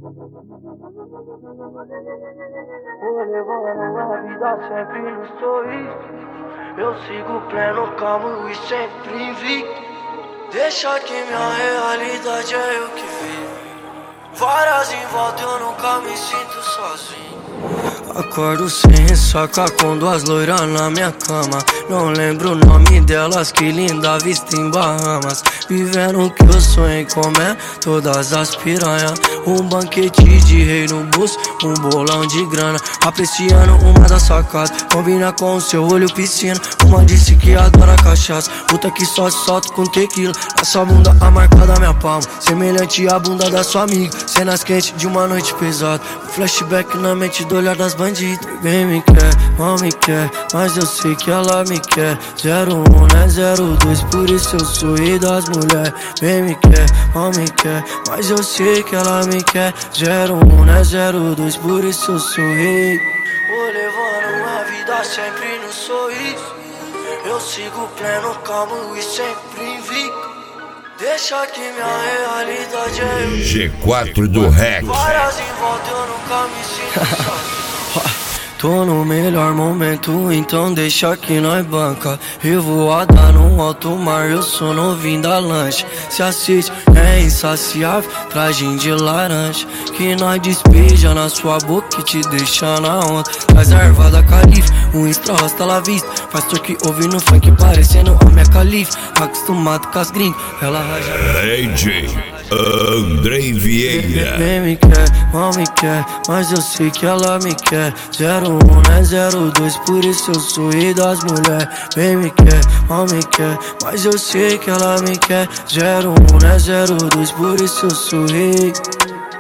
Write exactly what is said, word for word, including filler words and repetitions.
Vou levando a vida sempre no sorriso. Eu sigo pleno, calmo e sempre invicto. Deixa que minha realidade é eu que vivo. Várias em volta eu nunca me sinto sozinho. Acordo sem ressaca com duas loiras na minha cama. Não lembro o nome delas, que linda vista em Bahamas. Vivendo o que eu sonhei comer, todas as piranha. Um banquete de rei no bolso, um bolão de grana. Apreciando uma das sacadas, combina com o seu olho piscina. Uma disse que adora cachaça, outra que só solta com tequila. Na sua bunda a marca da minha palma, semelhante à bunda da sua amiga. Cenas quentes de uma noite pesada, flashback na mente do olhar das bandidas. Ninguém me quer, mal me quer, mas eu sei que ela me quer. Zero um, né, zero dois, por isso eu sou rei das mulheres. Bem me quer, mal me quer, mas eu sei que ela me quer. Zero um, né, zero dois, por isso eu sou rei. Vou levando uma vida sempre no sorriso. Eu sigo pleno, calmo e sempre invicto. Deixa que minha realidade é eu. G quatro do Rec. Várias em volta eu nunca me sinto sozinho. Tô no melhor momento, então deixa que nós banca. Revoada no alto mar, eu sou novinho da lancha. Se assiste, é insaciável, tragem de laranja. Que nós despeja na sua boca e te deixa na onda. Traz a erva da califa, um extra rosta la vista. Faz que ouvindo funk parecendo a minha califa. Acostumado com as gringas, ela raja. D J Andrei Vieira. Bem me quer, mal me quer, mas eu sei que ela me quer. Zero um, né, zero dois, por isso eu sou rei das mulheres. Bem me quer, mal me quer, mas eu sei que ela me quer. Zero um, né, zero dois, por isso eu sou rei.